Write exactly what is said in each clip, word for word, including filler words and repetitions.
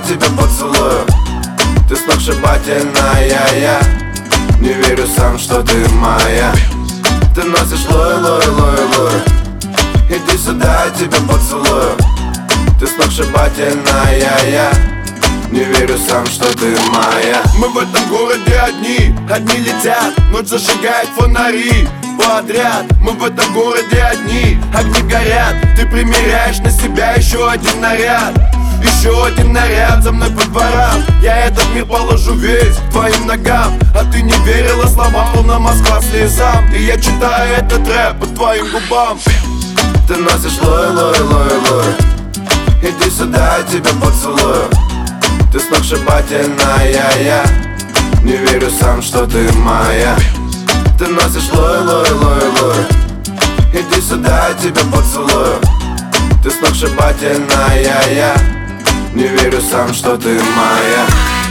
тебя поцелую. Ты сногсшибательная, я не верю сам, что ты моя. Ты носишь лой, лой, лой, лой. Иди сюда, я тебя поцелую. Ты сногсшибательная, я не верю сам, что ты моя. Мы в этом городе одни, одни летят, ночь зажигает фонари подряд. Мы в этом городе одни, огни горят. Ты примеряешь на себя еще один наряд, еще один наряд за мной по дворам. Я этот мир положу весь к твоим ногам. А ты не верила словам, полна Москва слезам. И я читаю этот рэп по твоим губам. Ты носишь лой, лой, лой, лой. Иди сюда, я тебя поцелую. Ты сногсшибательная, я не верю сам, что ты моя. Ты носишь лой, лой, лой, лой. Иди сюда, я тебя поцелую. Ты сногсшибательная, я не верю сам, что ты моя.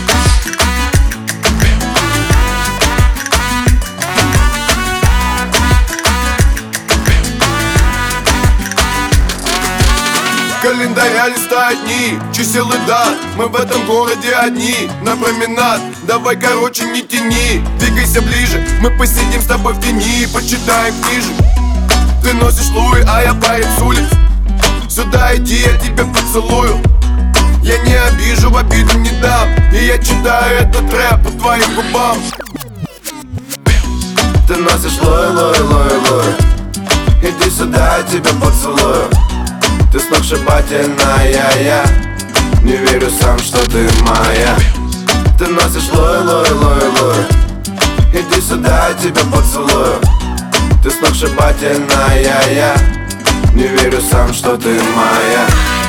Календаря листают дни, чисел и дат. Мы в этом городе одни, на променад. Давай, короче, не тяни, двигайся ближе. Мы посидим с тобой в тени, почитаем книжек. Ты носишь луи, а я парень с улиц. Сюда иди, я тебя поцелую. Я не обижу, в обиду не дам. И я читаю этот рэп по твоим губам. Ты носишь лой, лой, лой, лой. Иди сюда, я тебя поцелую. Ты сногсшибательная, я не верю сам, что ты моя. Ты носишь лой, лой, лой, лой. Иди сюда, я тебя поцелую. Ты сногсшибательная, я не верю сам, что ты моя.